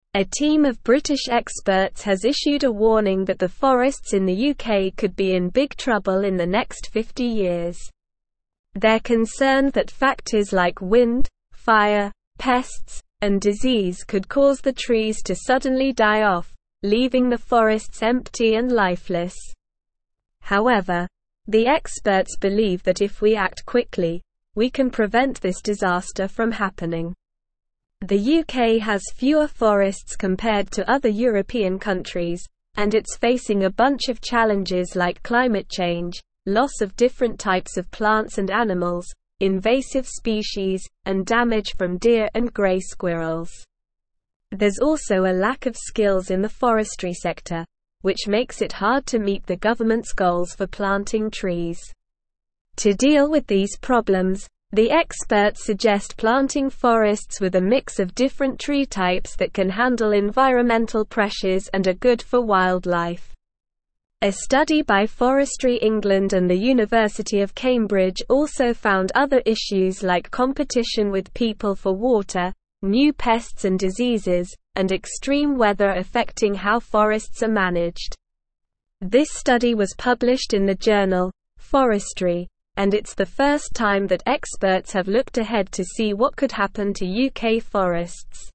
A team of British experts has issued a warning that the forests in the UK could be in big trouble in the next 50 years. They're concerned that factors like wind, fire, pests, and disease could cause the trees to suddenly die off, leaving the forests empty and lifeless. However, the experts believe that if we act quickly, we can prevent this disaster from happening. The UK has fewer forests compared to other European countries, and it's facing a bunch of challenges like climate change, loss of different types of plants and animals, invasive species, and damage from deer and grey squirrels. There's also a lack of skills in the forestry sector, which makes it hard to meet the government's goals for planting trees. To deal with these problems, the experts suggest planting forests with a mix of different tree types that can handle environmental pressures and are good for wildlife. A study by Forestry England and the University of Cambridge also found other issues like competition with people for water, new pests and diseases, and extreme weather affecting how forests are managed. This study was published in the journal Forestry, and it's the first time that experts have looked ahead to see what could happen to UK forests.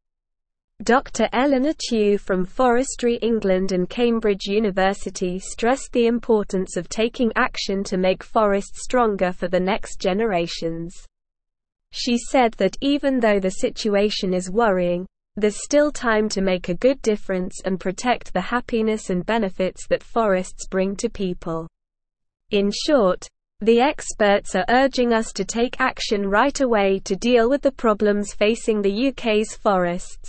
Dr. Eleanor Tew from Forestry England and Cambridge University stressed the importance of taking action to make forests stronger for the next generations. She said that even though the situation is worrying, there's still time to make a good difference and protect the happiness and benefits that forests bring to people. In short, the experts are urging us to take action right away to deal with the problems facing the UK's forests.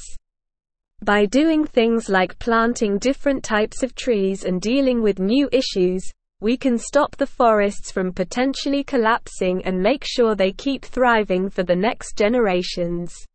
By doing things like planting different types of trees and dealing with new issues, we can stop the forests from potentially collapsing and make sure they keep thriving for the next generations.